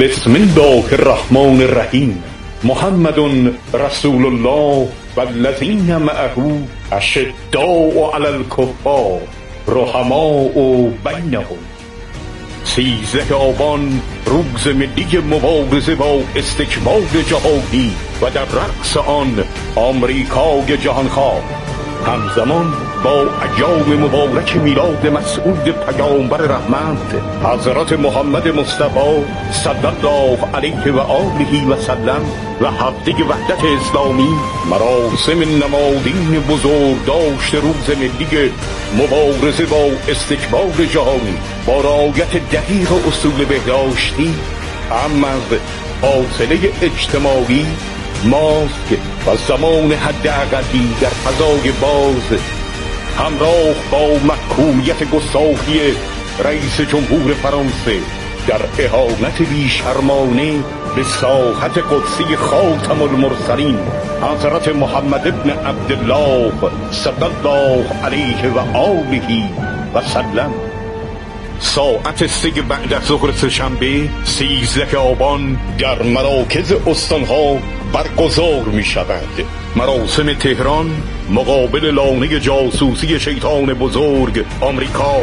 بسم الله الرحمن الرحیم. محمد رسول الله والذین معه اشداء علی الکفار رحماء بینهم. 13 آبان روز ملی مبارزه با استکبار جهادی و در رأس آن آمریکای جهانخواه، همزمان با ایام مبارک میلاد مسعود پیامبر رحمت حضرت محمد مصطفی صلی الله علیه و آله و سلم و هفته وحدت اسلامی، مراسم نمادین بزرگ داشت روز ملی مبارزه با استکبار جهانی با رعایت دقیق اصول بهداشتی، هم از فاصله اجتماعی، ماسک و زمان حداقلی در فضای باز، همراه با محکومیت گستاخی رئیس جمهور فرانسه در اهانت بیشرمانه به ساحت قدسی خاتم المرسلین حضرت محمد ابن عبدالله صلی الله علیه و آله و سلم، ساعت 3 بعد از ظهر سه‌شنبه 13 آبان در مراکز استانها برگزار می شود. مراسم تهران مقابل لانه جاسوسی شیطان بزرگ آمریکا.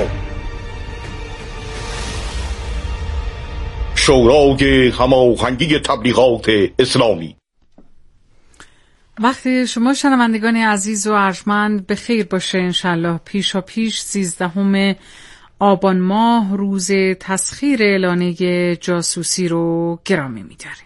شورای هماهنگی تبلیغات اسلامی. وقتی شما شنوندگان عزیز و ارجمند به خیر باشه انشالله. پیشا پیش 13 آبان ماه روز تسخیر لانه جاسوسی رو گرامی می‌داریم.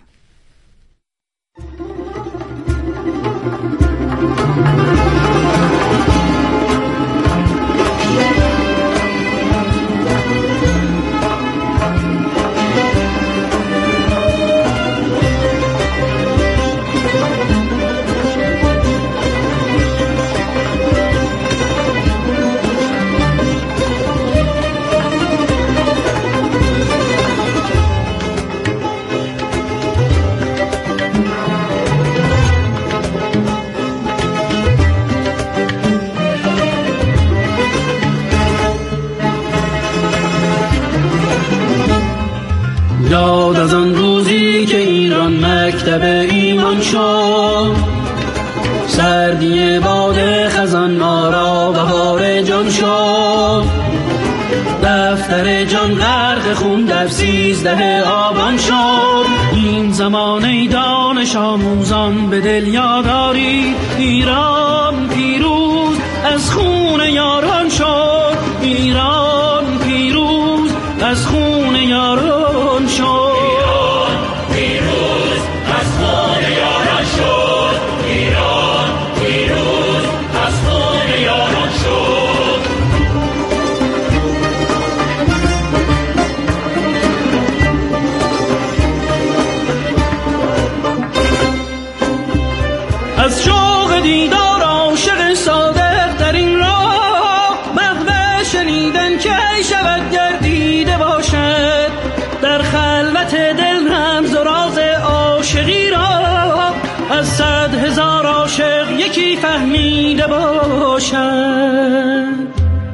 یاد از آن روزی که ایران مکتب ایمان شد، سردی باد خزان ما را بهار جان شد، دفتر جان غرق خون در 13 آبان شد. این زمان ای دانش آموزان به دل یاداری، ایران پیروز از خون یاران شد، ایران پیروز از خون یاران شد، ایران پیروز از خون یاران شد، ایران پیروز از خون یاران شد. از شوق دیدار عاشق صادق در این راه، محو شنیدن که ای شود گردیده باشد، در خلوت دل رمز و راز عاشقی را از 100,000 عاشق یکی فهمیده باشد.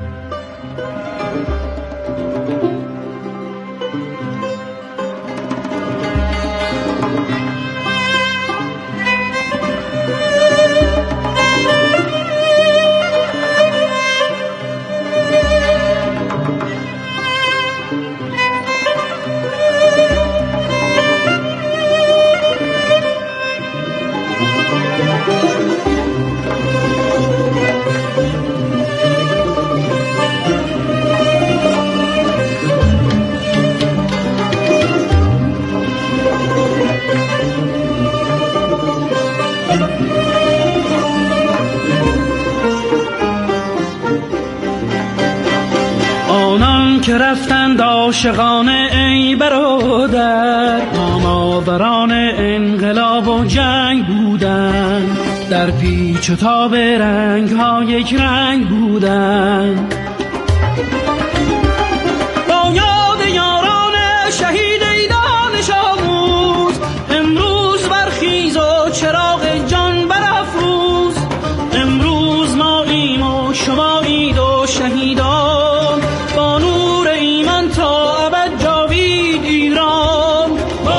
که رفتند عاشقانه ای برادر، نامآوران انقلاب و جنگ بودند، در پیچ و تاب رنگ ها یک رنگ بودند. با یاد یاران شهید ای دانش آموز، امروز برخیز و چراغ جان برافروز، امروز ما ایم و شما اید و شهیدان، با نور ایمان تا ابد جاوید ایران، با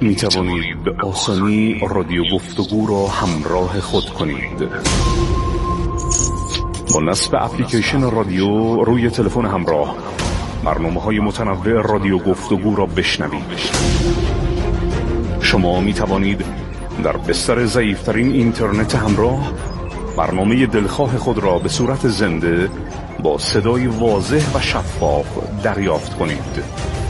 می توانید به آسانی رادیو گفتگو را همراه خود کنید. با نصب اپلیکیشن رادیو روی تلفن همراه برنامه‌های متنوع رادیو گفتگو را بشنوید. شما می توانید در بستر ضعیف‌ترین اینترنت همراه برنامه دلخواه خود را به صورت زنده با صدای واضح و شفاف دریافت کنید.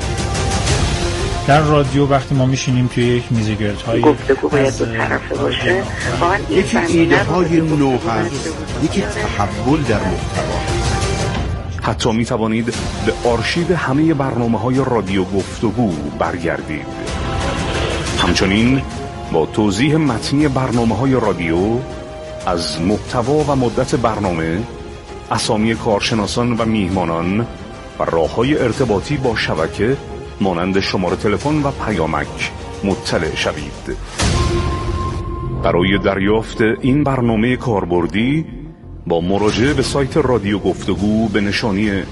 در رادیو وقتی ما میشینیم توی یک میزگردهای گفتگو باید دو طرفه باشه. یکی ایده های نو هست، یکی تحول در محتوا. حتی می توانید به آرشیو همه برنامه‌های رادیو گفتگو برگردید. همچنین با توضیح متنی برنامه‌های رادیو از محتوا و مدت برنامه، اسامی کارشناسان و میهمانان و راه‌های ارتباطی با شبکه مانند شماره تلفن و پیامک مطلع شوید. برای دریافت این برنامه کاربردی با مراجعه به سایت رادیو گفتگو به نشانی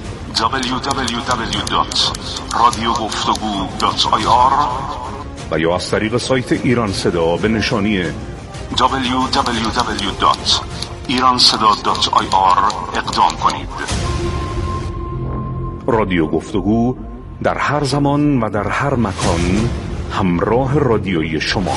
www.radiogoftagoo.ir و یا از طریق سایت ایران صدا به نشانی www.iranseda.ir اقدام کنید. رادیو گفتگو در هر زمان و در هر مکان همراه رادیویی شما.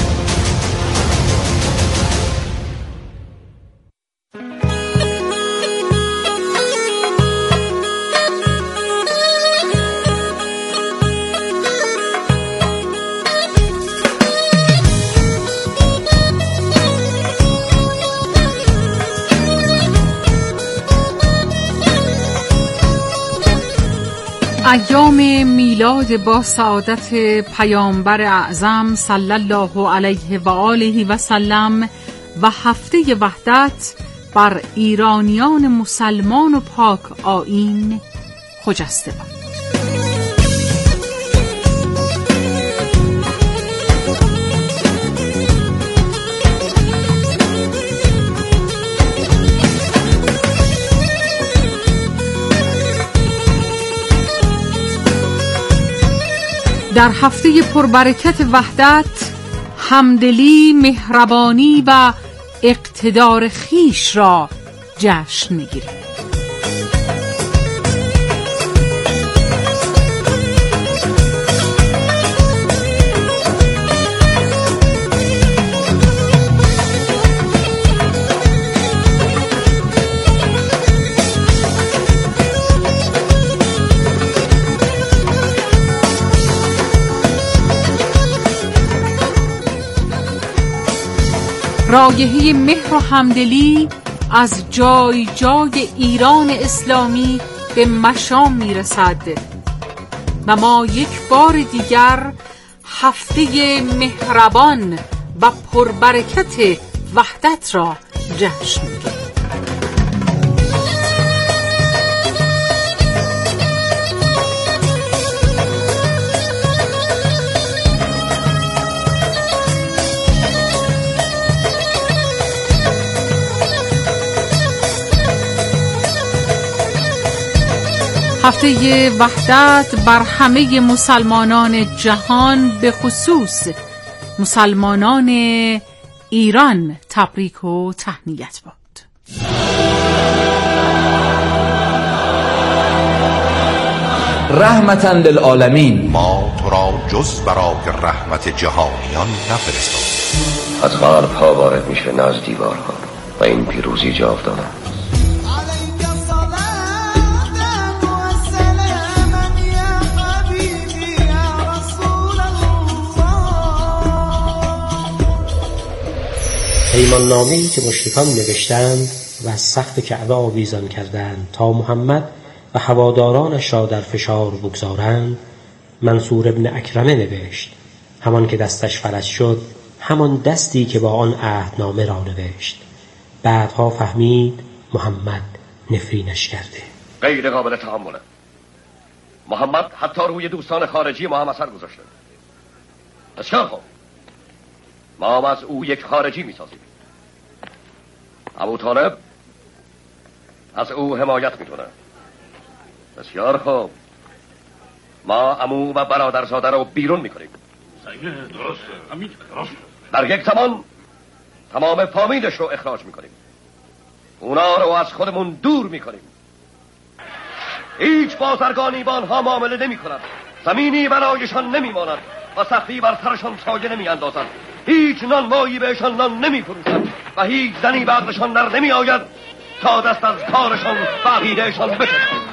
ایام میلاد با سعادت پیامبر اعظم صلی الله علیه و آله و سلم و هفته وحدت بر ایرانیان مسلمان و پاک آیین خجسته باد. در هفته پربرکت وحدت همدلی، مهربانی و اقتدار خویش را جشن می‌گیریم. رایحه مهر و همدلی از جای جای ایران اسلامی به مشام میرسد و ما یک بار دیگر هفته مهربان و پربرکت وحدت را جشن میگیریم. هفته وحدت بر همه مسلمانان جهان، به خصوص مسلمانان ایران، تبریک و تهنیت باد. رحمتاً للعالمین. ما تو را جز برای رحمت جهانیان نفرستاد. از قلب‌ها وارد میشه، نه از دیوارها، و این پیروزی جاودانه. پیمان نامه‌ای که مشرکان نوشتند و از سقف کعبه آویزان کردند تا محمد و هوادارانش را در فشار بگذارند، منصور ابن اکرمه نوشت. همان که دستش فلج شد، همان دستی که با آن عهدنامه را نوشت. بعدها فهمید محمد نفرینش کرده. غیر قابل تحمله. محمد حتی روی دوستان خارجی ما هم اثر گذاشته. بسیار خوب، ما هم از او یک خارجی میسازیم. ابو طالب از او حمایت میکنه. بسیار خوب، ما عمو و برادرزاده رو بیرون میکنیم. در یک زمان تمام فامیلش رو اخراج میکنیم، اونا رو از خودمون دور میکنیم. هیچ بازرگانی با آنها معامله نمی کند، زمینی برایشان نمی ماند و سختی بر سرشان سایه نمی اندازد. هیچ نانوایی بهشان نان نمی فروشد و هیچ زنی به عقلشان در نمی آید تا دست از کارشان و عقیدهشان بکشند.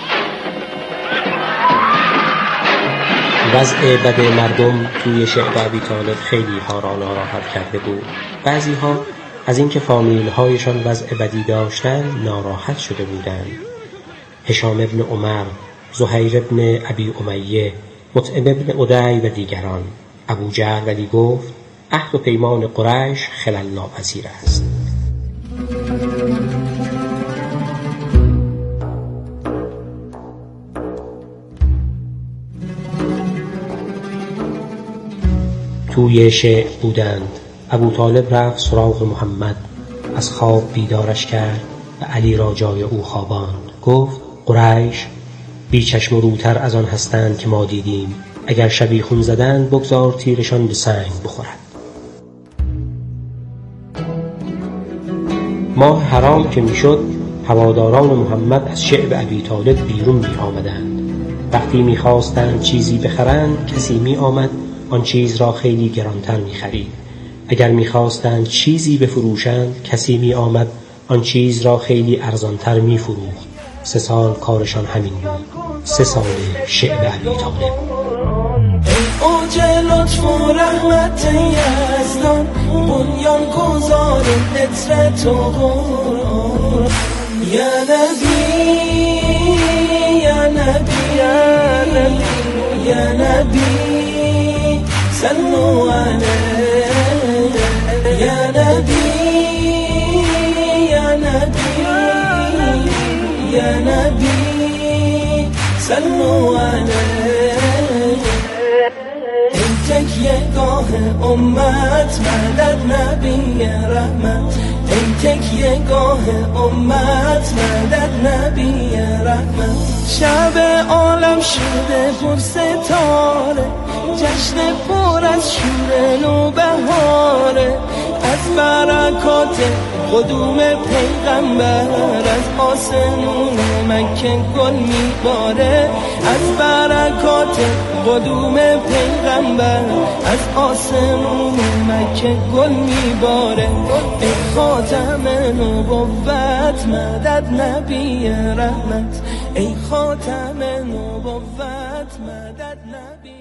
وضع بد مردم توی شعب ابی طالب خیلی ها را ناراحت کرده بود. بعضی ها از اینکه فامیل هایشان وضع بدی داشتن ناراحت شده بودند. هشام ابن عمر، زهیر ابن ابی امیه، مطعم ابن عدی و دیگران. ابو جهل ولی گفت عهد و پیمان قریش خلل ناپذیر است. توی شعر بودند. ابو طالب رفت سراغ محمد، از خواب بیدارش کرد و علی را جای او خواباند. گفت قریش بی چشم و روتر از آن هستند که ما دیدیم. اگر شبیخون زدند بگذار تیرشان به سنگ بخورد. ماه حرام که میشد هواداران محمد از شعب ابی طالب بیرون می آمدند. وقتی می خواستند چیزی بخرند کسی می آمد آن چیز را خیلی گرانتر می خرید. اگر می خواستند چیزی بفروشند کسی می آمد آن چیز را خیلی ارزانتر می فروخت. 3 سال کارشان همین بود. 3 سال شعب ابی طالب. اوج لطف و رحمت یزدان، بنیان گذار عطرت و قرآن. یا نبی یا نبی یا نبی یا نبی صلو علیه. یا نبی یا نبی یا نبی صلو علیه. تکیه گاه امت مدد نبی رحمت. ای تکیه گاه امت مدد نبی رحمت. شب عالم شده پر ستاره، جشن پر از شور نوبهاره. از برکات قدوم پیغمبر از آسمون مکه گل میباره. از برکات قدوم پیغمبر از آسمون مکه گل میباره. ای خاتم نبوت مدد نبی رحمت. ای خاتم نبوت مدد نبی.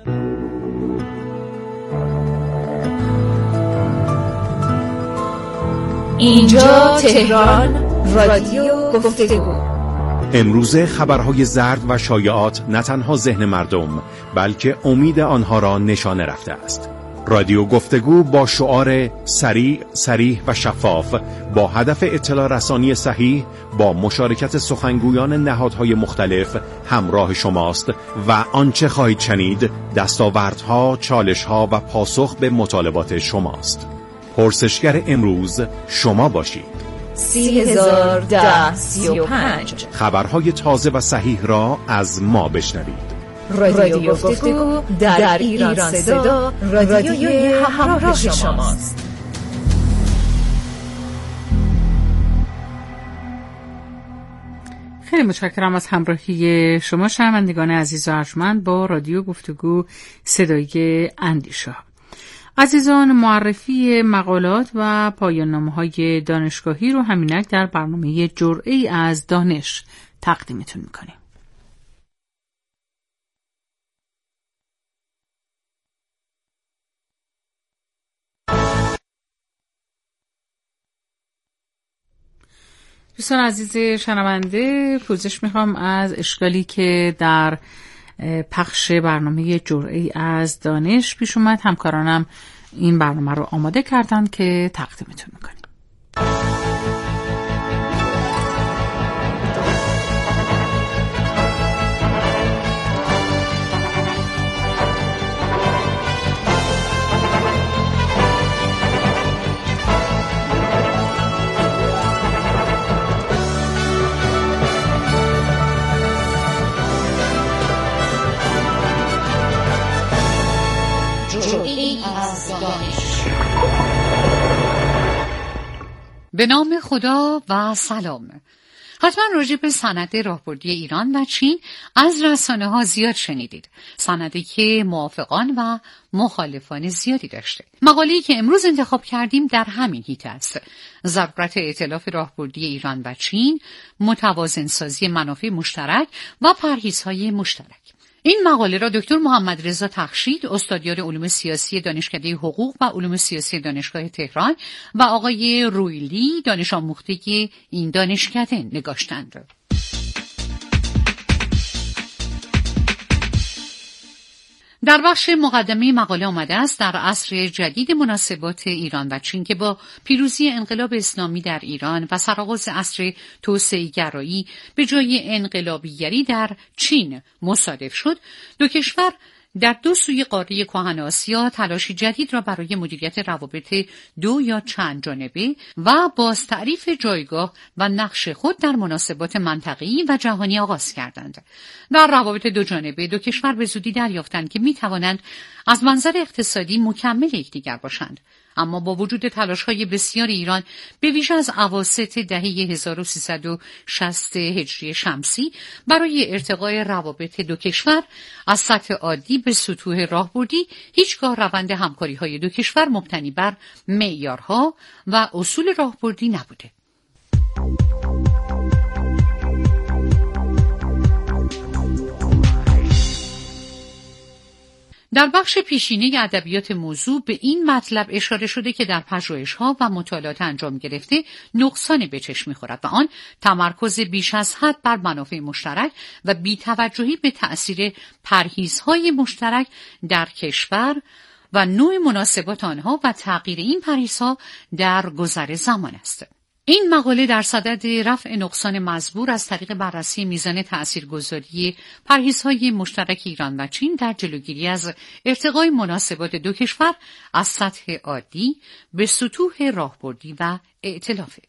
اینجا تهران، رادیو گفتگو. امروزه خبرهای زرد و شایعات نه تنها ذهن مردم بلکه امید آنها را نشانه رفته است. رادیو گفتگو با شعار سریع، صریح و شفاف با هدف اطلاع رسانی صحیح با مشارکت سخنگویان نهادهای مختلف همراه شماست و آنچه خواهید شنید دستاوردها، چالشها و پاسخ به مطالبات شماست. پرسشگر امروز شما باشید. 30,035 خبرهای تازه و صحیح را از ما بشنوید. رادیو گفتگو در ایران صدا، رادیوی همراه شماست. خیلی متشکرم از همراهی شما شنوندگان عزیز و ارجمند با رادیو گفتگو صدای اندیشه. عزیزان، معرفی مقالات و پایان‌نامه‌های دانشگاهی رو همینک در برنامه جرعه‌ای از دانش تقدیمتون می‌کنیم. دوستان عزیز شنونده، پوزش میخوام از اشکالی که در پخش برنامه جرعه‌ای از دانش پیش اومد. همکارانم این برنامه رو آماده کردن که تقدیمتون میکنیم. به نام خدا و سلام. حتما راجع به سند راهبردی ایران و چین از رسانه‌ها زیاد شنیدید. سندی که موافقان و مخالفان زیادی داشته. مقاله‌ای که امروز انتخاب کردیم در همین حیطه است. ضرورت ائتلاف راهبردی ایران و چین، متوازن‌سازی منافع مشترک و پرهیزهای مشترک. این مقاله را دکتر محمد رضا تخشید، استادیار علوم سیاسی دانشکده حقوق و علوم سیاسی دانشگاه تهران و آقای رویلی، دانش آموخته این دانشکده نگاشتند. در بخش مقدمه مقاله آمده است در عصر جدید مناسبات ایران و چین که با پیروزی انقلاب اسلامی در ایران و سرآغاز عصر توسعه‌گرایی به جای انقلابیگری در چین مصادف شد، دو کشور در دو سوی قاره کهن آسیا تلاشی جدید را برای مدیریت روابط دو یا چند جانبه و باز تعریف جایگاه و نقش خود در مناسبات منطقه‌ای و جهانی آغاز کردند. در روابط دو جانبه دو کشور به زودی دریافتند که می‌توانند از منظر اقتصادی مکمل یکدیگر باشند. اما با وجود تلاش‌های بسیار ایران به ویژه از اواسط دهه 1360 هجری شمسی برای ارتقای روابط دو کشور از سطح عادی به سطوح راهبردی، هیچگاه روند همکاری‌های دو کشور مبتنی بر معیارها و اصول راهبردی نبوده. در بخش پیشینه ادبیات موضوع به این مطلب اشاره شده که در پژوهش‌ها و مطالعات انجام گرفته نقصان به چشم می‌خورد و آن تمرکز بیش از حد بر منافع مشترک و بی‌توجهی به تأثیر پرهیزهای مشترک در کشور و نوع مناسبات آنها و تغییر این پرهیزها در گذر زمان است. این مقاله در صدد رفع نقصان مزبور از طریق بررسی میزان تأثیرگذاری پرهیزهای مشترک ایران و چین در جلوگیری از ارتقای مناسبات دو کشور از سطح عادی به سطوح راهبردی و ائتلاف.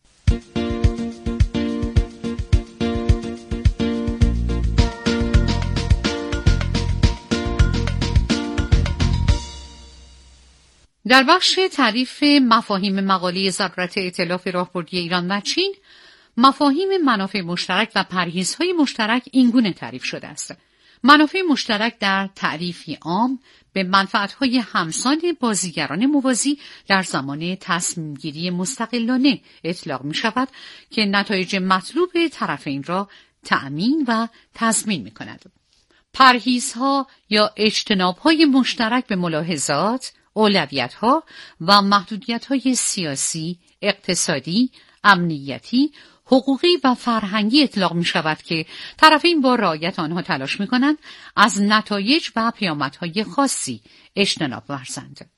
در بخش تعریف مفاهیم مقاله ضرورت ائتلاف راهبردی ایران و چین، مفاهیم منافع مشترک و پرهیزهای مشترک اینگونه تعریف شده است. منافع مشترک در تعریفی عام به منفعت‌های همسان بازیگران موازی در زمان تصمیم‌گیری مستقلانه اطلاق می‌شود که نتایج مطلوب طرفین را تأمین و تضمین می‌کند. پرهیزها یا اجتناب‌های مشترک به ملاحظات، اولویت‌ها و محدودیت‌های سیاسی، اقتصادی، امنیتی، حقوقی و فرهنگی اطلاق می‌شود که طرفین با رعایت آنها تلاش می‌کنند از نتایج و پیامدهای خاصی اجتناب ورزند.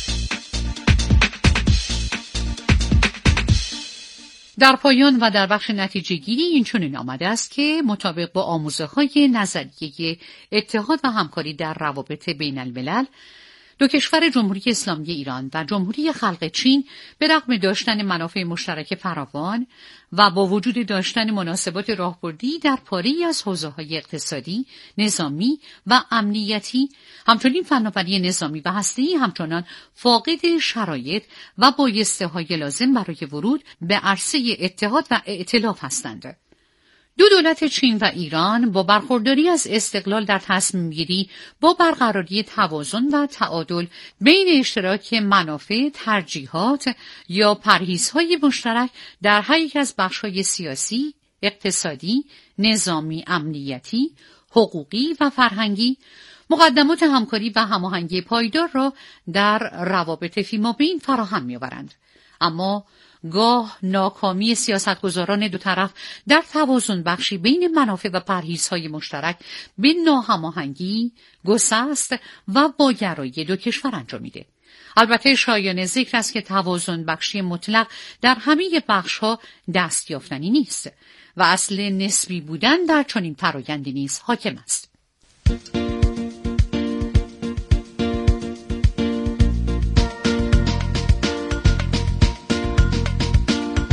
در پایان و در بخش نتیجه‌گیری این چنین آمده است که مطابق با آموزه‌های نظریه اتحاد و همکاری در روابط بین الملل، دو کشور جمهوری اسلامی ایران و جمهوری خلق چین به رغم داشتن منافع مشترک فراوان و با وجود داشتن مناسبات راهبردی در پاره‌ای از حوزه‌های اقتصادی، نظامی و امنیتی، همچنین فناوری نظامی و هسته‌ای همچنان فاقد شرایط و بایسته‌های لازم برای ورود به عرصه اتحاد و ائتلاف هستند. دو دولت چین و ایران با برخورداری از استقلال در تصمیم‌گیری با برقراری توازن و تعادل بین اشتراک منافع، ترجیحات یا پرهیزهای مشترک در هر یک از بخش‌های سیاسی، اقتصادی، نظامی، امنیتی، حقوقی و فرهنگی مقدمات همکاری و هماهنگی پایدار را در روابط فیمابین فراهم می‌آورند. اما گاه ناکامی سیاستگزاران دو طرف در توازن بخشی بین منافع و پرهیزهای مشترک به ناهماهنگی، گسست و باگرایی دو کشور انجامیده. البته شایان ذکر است که توازن بخشی مطلق در همه بخش‌ها دستیافتنی نیست و اصل نسبی بودن در چنین فرآیندی نیز حاکم است.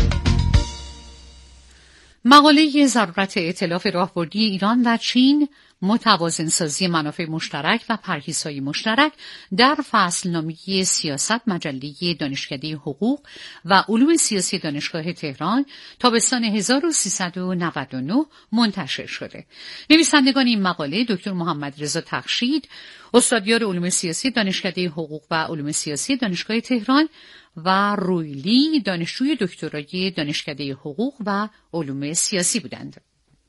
مقاله ضرورت ائتلاف راهبردی ایران و چین، متوازنسازی منافع مشترک و پرهیزهای مشترک در فصلنامه سیاست مجله دانشکده حقوق و علوم سیاسی دانشگاه تهران تابستان 1399 منتشر شده. نویسندگان این مقاله دکتر محمد رضا تخشید، استادیار علوم سیاسی دانشکده حقوق و علوم سیاسی دانشگاه تهران و رویلی دانشجوی دکترای دانشکده حقوق و علوم سیاسی بودند.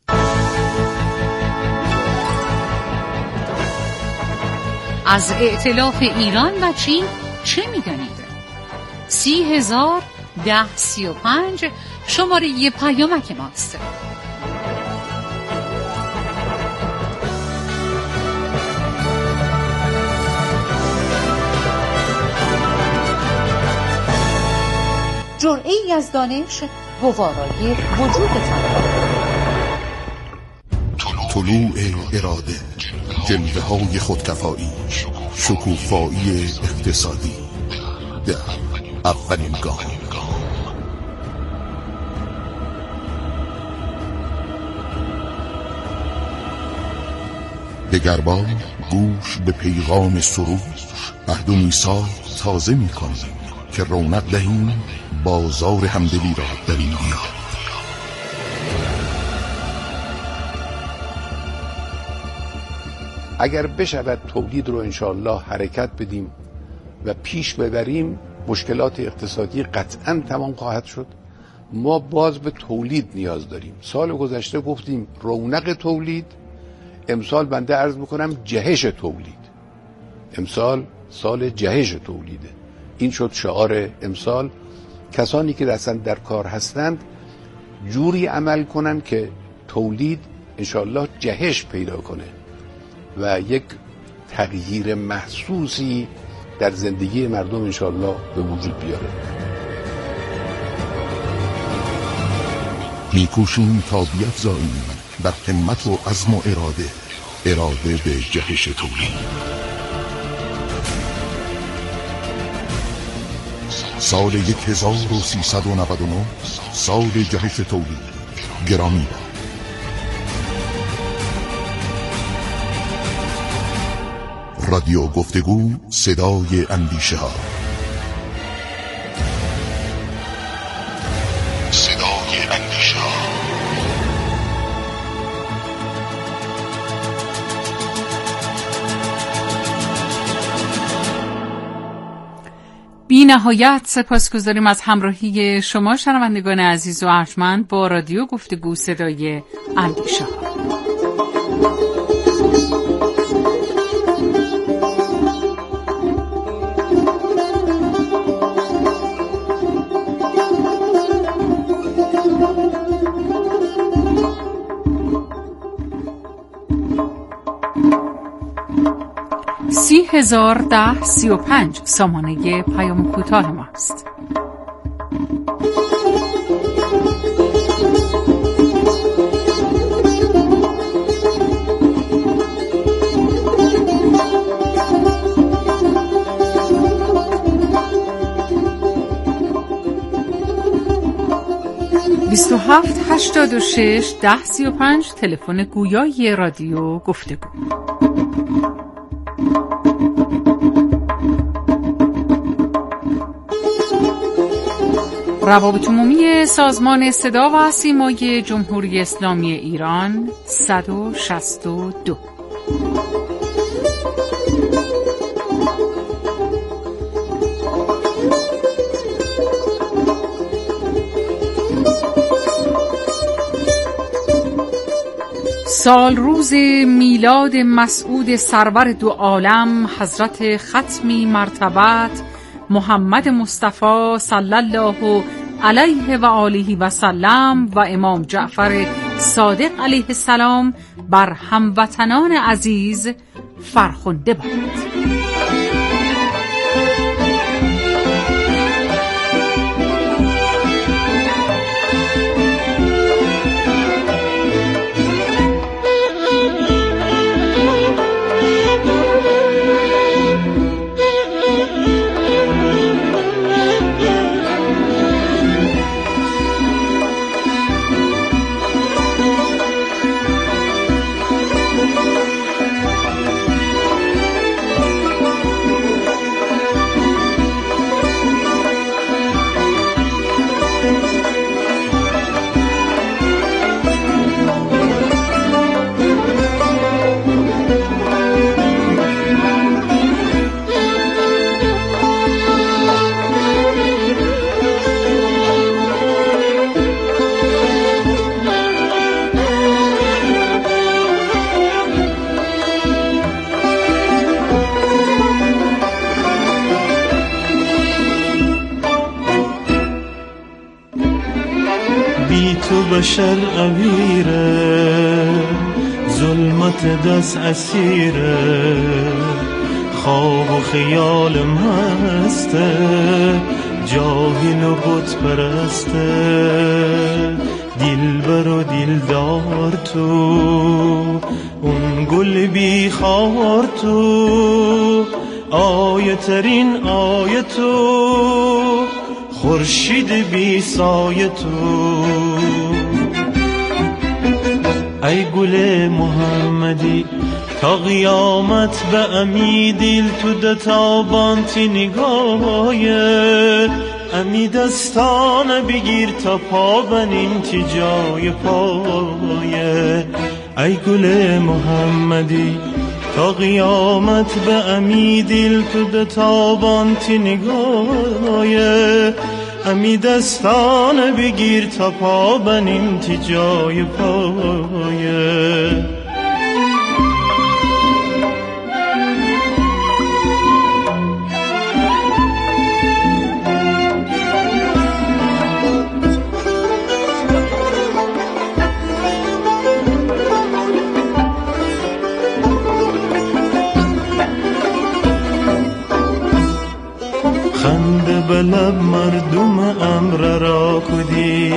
از ائتلاف ایران و چین چه می‌دانید؟ 30,1035 شماره پیامک ماست. جرعه‌ای از دانش گوارای وجودتان. طلوع اراده، جلوه‌های خودکفایی، شکوفایی اقتصادی در اولین گام. دگربار گوش به پیغام سرود، عهد و میثاق تازه می‌کنیم که رونق دهیم بازار همدلی را در این دیار. اگر بشود تولید رو انشاءالله حرکت بدیم و پیش ببریم، مشکلات اقتصادی قطعاً تمام خواهد شد. ما باز به تولید نیاز داریم. سال گذشته گفتیم رونق تولید، امسال بنده عرض میکنم جهش تولید. امسال سال جهش تولیده. این شد شعار امسال. کسانی که اصلا در کار هستند جوری عمل کنن که تولید انشاءالله جهش پیدا کنه و یک تغییر محسوسی در زندگی مردم انشاءالله به وجود بیاره. میکوشیم تا بیفزاییم بر همت و عزم و اراده به جهش تولید. سال 1399 سال جهش تولید. گرامی باد. رادیو گفتگو، صدای اندیشه ها. صدای اندیشه ها. بی نهایت سپاسگزاریم از همراهی شما شنوندگان عزیز و ارجمند با رادیو گفتگو، صدای اندیشه ها. 30,1035 سامانه پیام کوتاه ماست. بیست و هفت 86 1035 تلفن گویای رادیو گفتگو. روابط عمومی سازمان صدا و سیمای جمهوری اسلامی ایران 162. سال روز میلاد مسعود سرور دو عالم حضرت ختمی مرتبت محمد مصطفی صلی الله علیه و آله و سلم و امام جعفر صادق علیه السلام بر هموطنان عزیز فرخنده باد. بشر عبیره، ظلمت دست اسیره، خواب و خیال مسته، جاهل و بت پرسته، دلبر و دلدار تو، اون گل بی خار تو، آیه ترین آیه تو، خورشید بی سایه تو. ای گل محمدی تا قیامت به امی دل تو دتابان تی نگاهی، امی دستان بگیر تا پا بنیم تی جای پایه. ای گل محمدی تا قیامت به امی دل تو دتابان تی نگاهی، امی دستان بگیر تا پا بنیم تی جای پایه. خنده به لب مردم امر را کدی،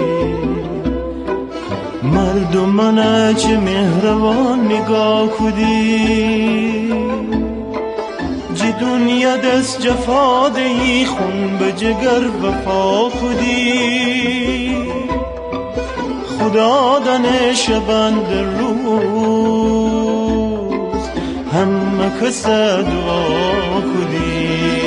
مردم من چه مهربان نگاه کدی، جی دنیا دست جفا دی خون به جگر وفا کدی، خدا دانش بند روز همه کس دعا کدی.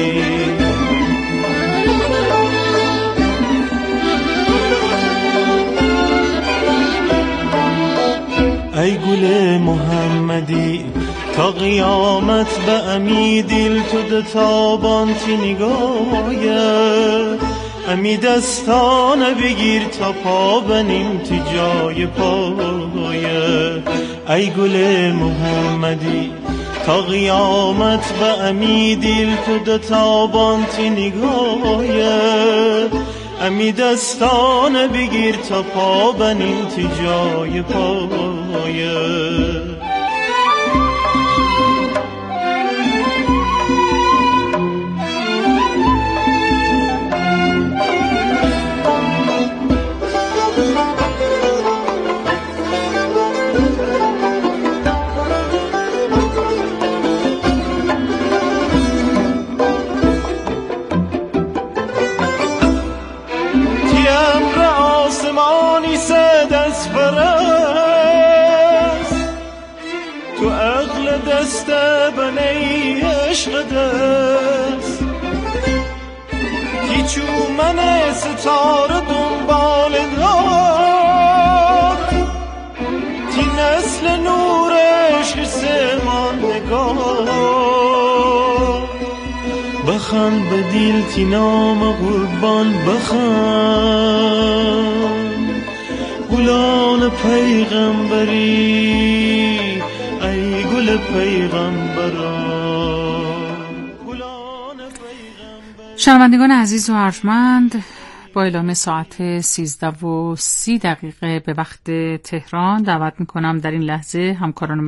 ای گل محمدی تا قیامت به امی دل تو دتابان تی نگاهی، امی دستان بگیر تا پا بنیم تی جای پایه. ای گل محمدی تا قیامت به امی دل تو دتابان تی نگاهی، امی دستان بگیر تا پا بنیم تی جای پایه. تو عقل دست بنی عشق دست، هیچو من ستاره دنبال دار، تی نسل نور عشق سمان نگاه، بخند به دیل تی نام قربان بخند، گلان پیغمبری ای گل شنوندگان عزیز و ارجمند، با اعلام ساعت 13:30 به وقت تهران دعوت میکنم در این لحظه همکاران